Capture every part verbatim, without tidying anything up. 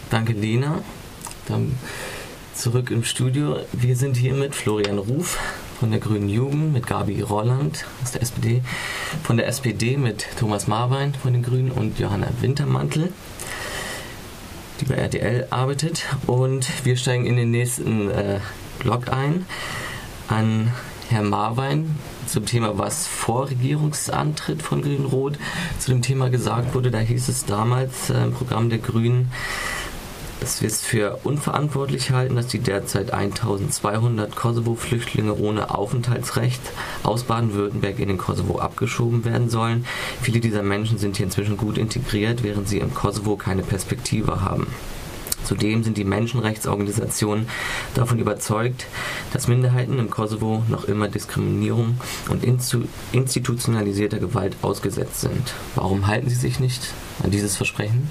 Danke, Lena. Dann zurück im Studio. Wir sind hier mit Florian Ruf von der Grünen Jugend, mit Gabi Rolland aus der S P D, von der S P D mit Thomas Marwein von den Grünen und Johanna Wintermantel, die bei R T L arbeitet. Und wir steigen in den nächsten äh, Block ein an Herrn Marwein zum Thema, was vor Regierungsantritt von Grün-Rot zu dem Thema gesagt wurde. Da hieß es damals äh, im Programm der Grünen, dass wir es für unverantwortlich halten, dass die derzeit eintausendzweihundert Kosovo-Flüchtlinge ohne Aufenthaltsrecht aus Baden-Württemberg in den Kosovo abgeschoben werden sollen. Viele dieser Menschen sind hier inzwischen gut integriert, während sie im Kosovo keine Perspektive haben. Zudem sind die Menschenrechtsorganisationen davon überzeugt, dass Minderheiten im Kosovo noch immer Diskriminierung und institutionalisierter Gewalt ausgesetzt sind. Warum halten Sie sich nicht an dieses Versprechen?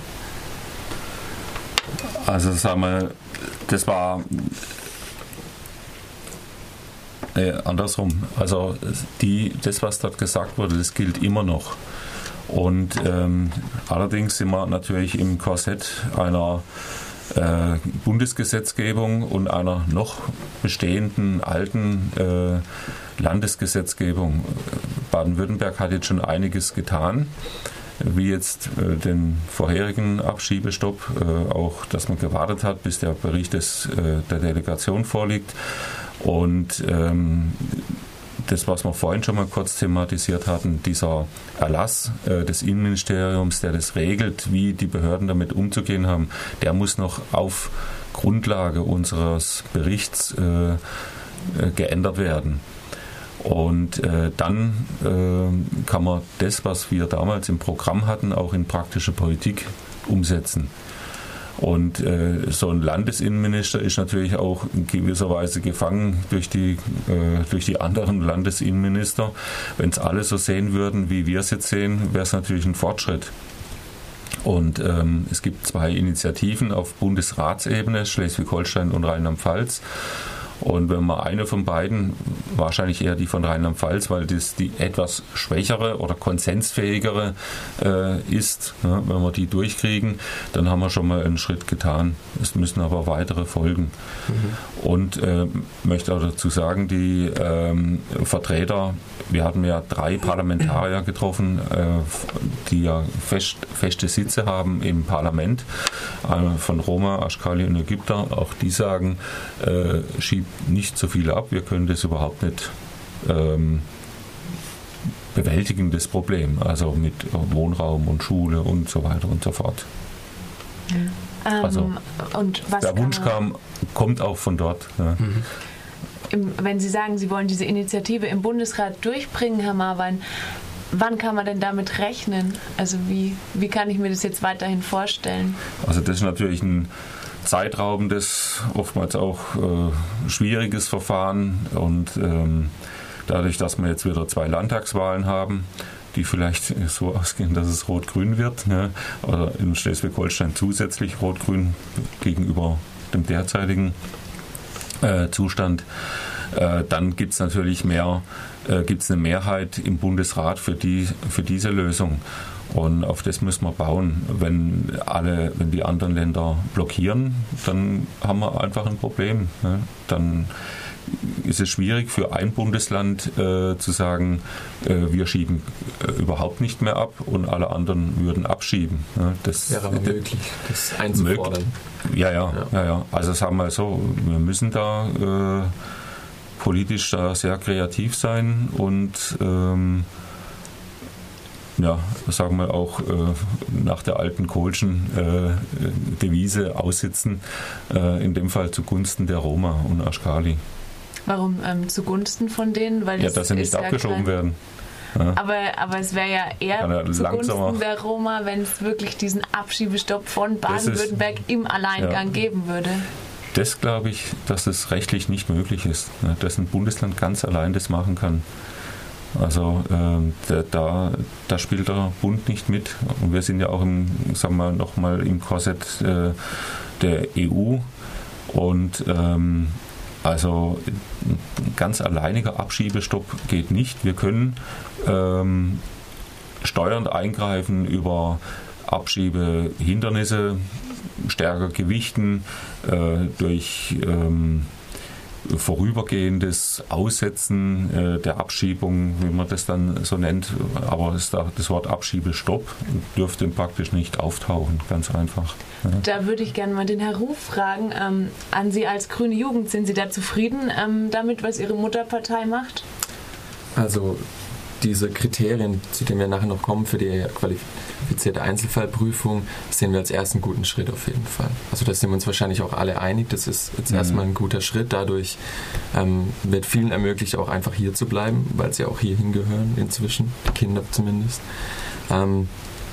Also sagen wir, das war äh, andersrum. Also die, das, was dort gesagt wurde, das gilt immer noch. Und ähm, allerdings sind wir natürlich im Korsett einer äh, Bundesgesetzgebung und einer noch bestehenden alten äh, Landesgesetzgebung. Baden-Württemberg hat jetzt schon einiges getan, wie jetzt äh, den vorherigen Abschiebestopp, äh, auch dass man gewartet hat, bis der Bericht des, äh, der Delegation vorliegt. Und ähm, das, was wir vorhin schon mal kurz thematisiert hatten, dieser Erlass äh, des Innenministeriums, der das regelt, wie die Behörden damit umzugehen haben, der muss noch auf Grundlage unseres Berichts äh, äh, geändert werden. Und äh, dann äh, kann man das, was wir damals im Programm hatten, auch in praktische Politik umsetzen. Und äh, so ein Landesinnenminister ist natürlich auch in gewisser Weise gefangen durch die, äh, durch die anderen Landesinnenminister. Wenn es alle so sehen würden, wie wir es jetzt sehen, wäre es natürlich ein Fortschritt. Und ähm, es gibt zwei Initiativen auf Bundesratsebene, Schleswig-Holstein und Rheinland-Pfalz. Und wenn man eine von beiden, wahrscheinlich eher die von Rheinland-Pfalz, weil das die etwas schwächere oder konsensfähigere äh, ist, ja, wenn wir die durchkriegen, dann haben wir schon mal einen Schritt getan. Es müssen aber weitere folgen. Mhm. Und äh, möchte auch dazu sagen, die ähm, Vertreter, wir hatten ja drei Parlamentarier getroffen, äh, die ja fest, feste Sitze haben im Parlament, äh, von Roma, Ashkali und Ägypter. Auch die sagen, äh, schiebt nicht so viel ab, wir können das überhaupt nicht ähm, bewältigen, das Problem, also mit Wohnraum und Schule und so weiter und so fort. Ja. Also ähm, und was der Wunsch kam, kommt auch von dort. Ja. Mhm. Im, wenn Sie sagen, Sie wollen diese Initiative im Bundesrat durchbringen, Herr Marwein, wann kann man denn damit rechnen? Also wie, wie kann ich mir das jetzt weiterhin vorstellen? Also das ist natürlich ein zeitraubendes, oftmals auch äh, schwieriges Verfahren und ähm, dadurch, dass wir jetzt wieder zwei Landtagswahlen haben, die vielleicht so ausgehen, dass es Rot-Grün wird, ne? Oder in Schleswig-Holstein zusätzlich Rot-Grün gegenüber dem derzeitigen äh, Zustand, äh, dann gibt es natürlich mehr, äh, gibt's eine Mehrheit im Bundesrat für, die, für diese Lösung. Und auf das müssen wir bauen. Wenn alle, wenn die anderen Länder blockieren, dann haben wir einfach ein Problem. Ne? Dann ist es schwierig für ein Bundesland äh, zu sagen, äh, wir schieben äh, überhaupt nicht mehr ab und alle anderen würden abschieben. Ne? Das wäre aber möglich, das einzufordern. Ja, ja, ja, ja, ja. Also sagen wir so, wir müssen da äh, politisch da sehr kreativ sein und ähm, ja, sagen wir auch äh, nach der alten Kohlschen äh, Devise aussitzen, äh, in dem Fall zugunsten der Roma und Ashkali. Warum ähm, zugunsten von denen? Weil ja, dass sie nicht abgeschoben ja werden. Ja. Aber, aber es wäre ja eher ja, zugunsten langsamer. Der Roma, wenn es wirklich diesen Abschiebestopp von Baden-Württemberg im Alleingang ja. geben würde. Das glaube ich, dass es rechtlich nicht möglich ist, ja, dass ein Bundesland ganz allein das machen kann. Also äh, da, da spielt der Bund nicht mit. Und wir sind ja auch im, sagen wir noch mal im Korsett äh, der E U. Und ähm, also ein ganz alleiniger Abschiebestopp geht nicht. Wir können ähm, steuernd eingreifen über Abschiebehindernisse, stärker gewichten, äh, durch ähm, vorübergehendes Aussetzen äh, der Abschiebung, wie man das dann so nennt, aber das, das Wort Abschiebestopp dürfte praktisch nicht auftauchen, ganz einfach. Ja. Da würde ich gerne mal den Herrn Ruf fragen, ähm, an Sie als Grüne Jugend, sind Sie da zufrieden ähm, damit, was Ihre Mutterpartei macht? Also diese Kriterien, zu denen wir nachher noch kommen für die qualifizierte Einzelfallprüfung, sehen wir als ersten guten Schritt auf jeden Fall. Also da sind wir uns wahrscheinlich auch alle einig, das ist jetzt mhm. erstmal ein guter Schritt. Dadurch ähm, wird vielen ermöglicht, auch einfach hier zu bleiben, weil sie auch hier hingehören inzwischen, die Kinder zumindest. Ähm,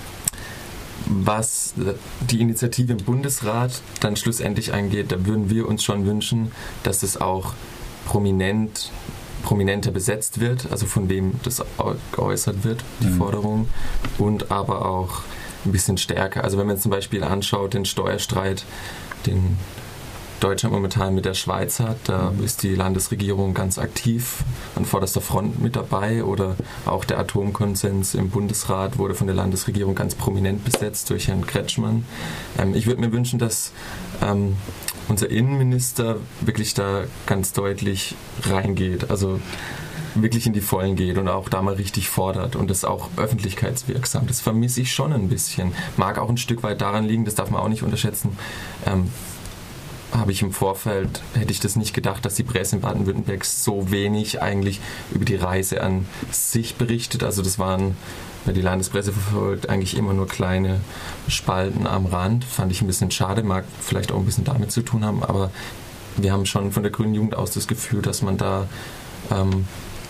was die Initiative im Bundesrat dann schlussendlich angeht, da würden wir uns schon wünschen, dass es auch prominent prominenter besetzt wird, also von wem das geäußert wird, die mhm. Forderung, und aber auch ein bisschen stärker. Also wenn man zum Beispiel anschaut, den Steuerstreit, den Deutschland momentan mit der Schweiz hat, da mhm. ist die Landesregierung ganz aktiv an vorderster Front mit dabei, oder auch der Atomkonsens im Bundesrat wurde von der Landesregierung ganz prominent besetzt durch Herrn Kretschmann. Ähm, ich würde mir wünschen, dass ähm, unser Innenminister wirklich da ganz deutlich reingeht, also wirklich in die Vollen geht und auch da mal richtig fordert und das auch öffentlichkeitswirksam. Das vermisse ich schon ein bisschen. Mag auch ein Stück weit daran liegen, das darf man auch nicht unterschätzen, ähm, habe ich im Vorfeld, hätte ich das nicht gedacht, dass die Presse in Baden-Württemberg so wenig eigentlich über die Reise an sich berichtet. Also das waren, wer die Landespresse verfolgt, eigentlich immer nur kleine Spalten am Rand. Fand ich ein bisschen schade, mag vielleicht auch ein bisschen damit zu tun haben, aber wir haben schon von der Grünen Jugend aus das Gefühl, dass man da ähm,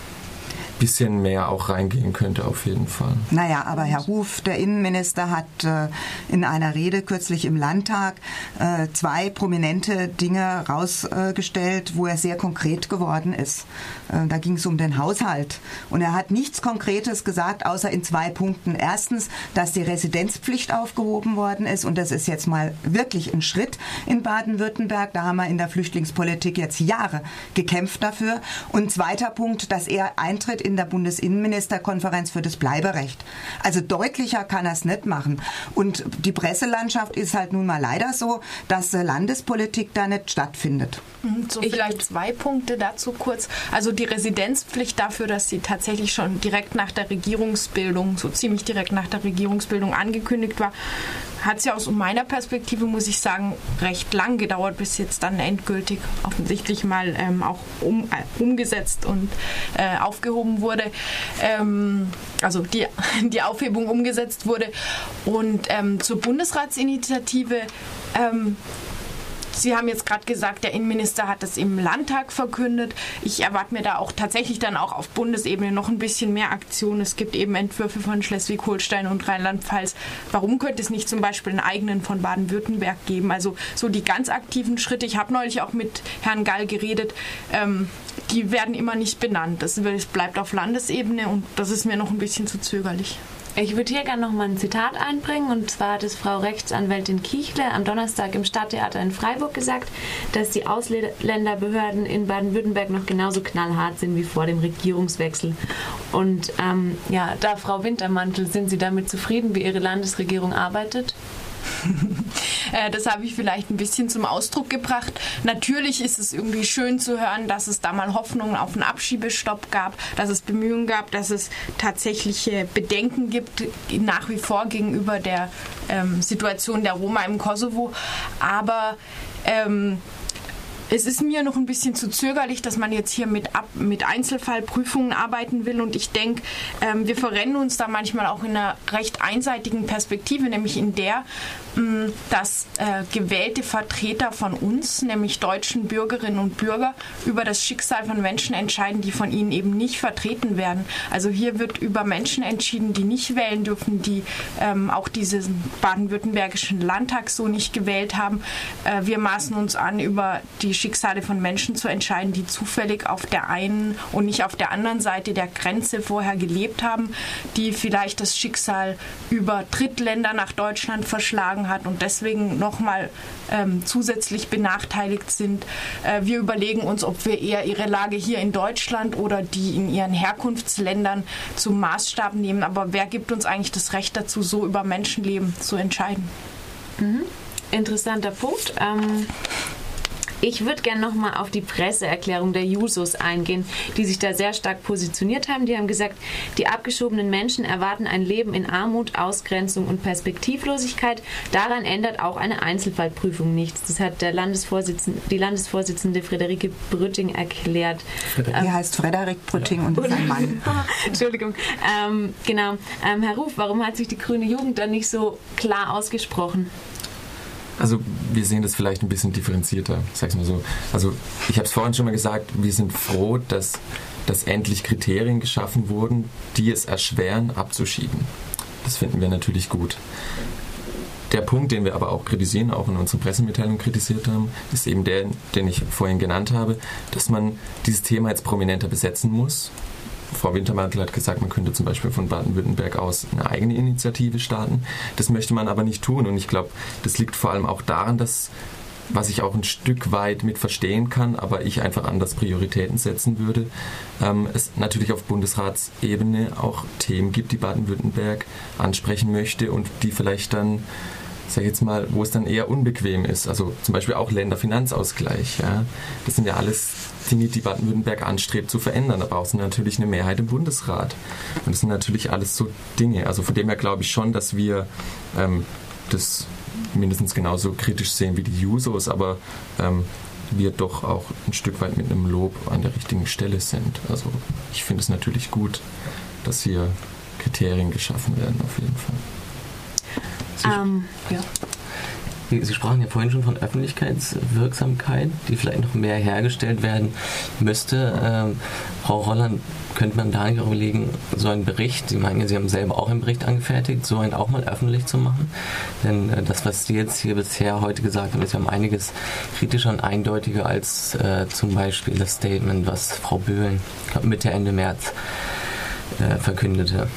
bisschen mehr auch reingehen könnte, auf jeden Fall. Naja, aber Herr Ruf, der Innenminister, hat äh, in einer Rede kürzlich im Landtag äh, zwei prominente Dinge rausgestellt, äh, wo er sehr konkret geworden ist. Äh, da ging es um den Haushalt. Und er hat nichts Konkretes gesagt, außer in zwei Punkten. Erstens, dass die Residenzpflicht aufgehoben worden ist, und das ist jetzt mal wirklich ein Schritt in Baden-Württemberg. Da haben wir in der Flüchtlingspolitik jetzt Jahre gekämpft dafür. Und zweiter Punkt, dass er eintritt in der Bundesinnenministerkonferenz für das Bleiberecht. Also deutlicher kann er es nicht machen. Und die Presselandschaft ist halt nun mal leider so, dass Landespolitik da nicht stattfindet. So, vielleicht zwei Punkte dazu kurz. Also die Residenzpflicht dafür, dass sie tatsächlich schon direkt nach der Regierungsbildung, so ziemlich direkt nach der Regierungsbildung angekündigt war, hat es ja aus meiner Perspektive, muss ich sagen, recht lang gedauert, bis jetzt dann endgültig offensichtlich mal ähm, auch um, äh, umgesetzt und äh, aufgehoben wurde. Ähm, also die, die Aufhebung umgesetzt wurde. Und ähm, zur Bundesratsinitiative, ähm, Sie haben jetzt gerade gesagt, der Innenminister hat das im Landtag verkündet. Ich erwarte mir da auch tatsächlich dann auch auf Bundesebene noch ein bisschen mehr Aktion. Es gibt eben Entwürfe von Schleswig-Holstein und Rheinland-Pfalz. Warum könnte es nicht zum Beispiel einen eigenen von Baden-Württemberg geben? Also so die ganz aktiven Schritte. Ich habe neulich auch mit Herrn Gall geredet. Ähm, die werden immer nicht benannt. Das bleibt auf Landesebene und das ist mir noch ein bisschen zu zögerlich. Ich würde hier gerne noch mal ein Zitat einbringen, und zwar hat es Frau Rechtsanwältin Kiechle am Donnerstag im Stadttheater in Freiburg gesagt, dass die Ausländerbehörden in Baden-Württemberg noch genauso knallhart sind wie vor dem Regierungswechsel. Und ähm, ja, da Frau Wintermantel, sind Sie damit zufrieden, wie Ihre Landesregierung arbeitet? Das habe ich vielleicht ein bisschen zum Ausdruck gebracht. Natürlich ist es irgendwie schön zu hören, dass es da mal Hoffnungen auf einen Abschiebestopp gab, dass es Bemühungen gab, dass es tatsächliche Bedenken gibt, nach wie vor gegenüber der ähm, Situation der Roma im Kosovo. Aber ähm, es ist mir noch ein bisschen zu zögerlich, dass man jetzt hier mit, Ab- mit Einzelfallprüfungen arbeiten will. Und ich denke, ähm, wir verrennen uns da manchmal auch in einer recht einseitigen Perspektive, nämlich in der, mh, dass äh, gewählte Vertreter von uns, nämlich deutschen Bürgerinnen und Bürger, über das Schicksal von Menschen entscheiden, die von ihnen eben nicht vertreten werden. Also hier wird über Menschen entschieden, die nicht wählen dürfen, die ähm, auch diesen baden-württembergischen Landtag so nicht gewählt haben. Äh, wir maßen uns an, über die Schicksale von Menschen zu entscheiden, die zufällig auf der einen und nicht auf der anderen Seite der Grenze vorher gelebt haben, die vielleicht das Schicksal über Drittländer nach Deutschland verschlagen hat und deswegen nochmal ähm, zusätzlich benachteiligt sind. Äh, wir überlegen uns, ob wir eher ihre Lage hier in Deutschland oder die in ihren Herkunftsländern zum Maßstab nehmen. Aber wer gibt uns eigentlich das Recht dazu, so über Menschenleben zu entscheiden? Mhm. interessanter Punkt. Ähm, Ich würde gerne nochmal auf die Presseerklärung der Jusos eingehen, die sich da sehr stark positioniert haben. Die haben gesagt, die abgeschobenen Menschen erwarten ein Leben in Armut, Ausgrenzung und Perspektivlosigkeit. Daran ändert auch eine Einzelfallprüfung nichts. Das hat der Landesvorsitzende, die Landesvorsitzende Friederike Brütting erklärt. Er heißt Frederik Brütting und ist ein Mann. Entschuldigung. Ähm, genau. Ähm, Herr Ruf, warum hat sich die grüne Jugend dann nicht so klar ausgesprochen? Also wir sehen das vielleicht ein bisschen differenzierter, sag's mal so. Also ich habe es vorhin schon mal gesagt, wir sind froh, dass, dass endlich Kriterien geschaffen wurden, die es erschweren, abzuschieben. Das finden wir natürlich gut. Der Punkt, den wir aber auch kritisieren, auch in unserer Pressemitteilung kritisiert haben, ist eben der, den ich vorhin genannt habe, dass man dieses Thema jetzt prominenter besetzen muss. Frau Wintermantel hat gesagt, man könnte zum Beispiel von Baden-Württemberg aus eine eigene Initiative starten. Das möchte man aber nicht tun. Und ich glaube, das liegt vor allem auch daran, dass, was ich auch ein Stück weit mit verstehen kann, aber ich einfach anders Prioritäten setzen würde, ähm, es natürlich auf Bundesratsebene auch Themen gibt, die Baden-Württemberg ansprechen möchte und die vielleicht dann, sag ich jetzt mal, wo es dann eher unbequem ist. Also zum Beispiel auch Länderfinanzausgleich. Ja? Das sind ja alles Dinge, die Baden-Württemberg anstrebt zu verändern. Da braucht es natürlich eine Mehrheit im Bundesrat. Und das sind natürlich alles so Dinge. Also von dem her glaube ich schon, dass wir ähm, das mindestens genauso kritisch sehen wie die Jusos, aber ähm, wir doch auch ein Stück weit mit einem Lob an der richtigen Stelle sind. Also ich finde es natürlich gut, dass hier Kriterien geschaffen werden, auf jeden Fall. Sie, Ähm, ja. Sie, Sie sprachen ja vorhin schon von Öffentlichkeitswirksamkeit, die vielleicht noch mehr hergestellt werden müsste. Ähm, Frau Rolland, könnte man da nicht auch überlegen, so einen Bericht, Sie meinen ja, Sie haben selber auch einen Bericht angefertigt, so einen auch mal öffentlich zu machen? Denn äh, das, was Sie jetzt hier bisher heute gesagt haben, ist ja um einiges kritischer und eindeutiger als äh, zum Beispiel das Statement, was Frau Böhlen Mitte, Ende März äh, verkündete.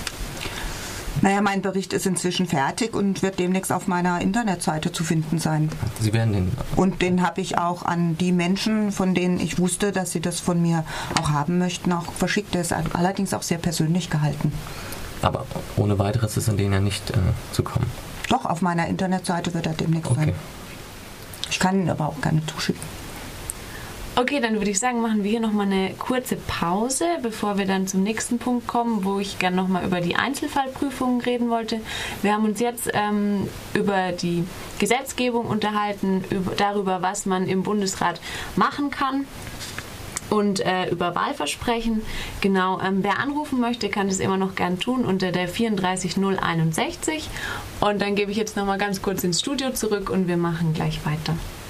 Naja, mein Bericht ist inzwischen fertig und wird demnächst auf meiner Internetseite zu finden sein. Sie werden den... Und den habe ich auch an die Menschen, von denen ich wusste, dass sie das von mir auch haben möchten, auch verschickt. Der ist allerdings auch sehr persönlich gehalten. Aber ohne weiteres ist an den ja nicht äh, zu kommen. Doch, auf meiner Internetseite wird er demnächst Okay. sein. Ich kann ihn aber auch gerne zuschicken. Okay, dann würde ich sagen, machen wir hier nochmal eine kurze Pause, bevor wir dann zum nächsten Punkt kommen, wo ich gerne nochmal über die Einzelfallprüfungen reden wollte. Wir haben uns jetzt ähm, über die Gesetzgebung unterhalten, über, darüber, was man im Bundesrat machen kann. Und äh, über Wahlversprechen. Genau, ähm, wer anrufen möchte, kann das immer noch gern tun unter der vierunddreißig null einundsechzig. Und dann gebe ich jetzt nochmal ganz kurz ins Studio zurück und wir machen gleich weiter.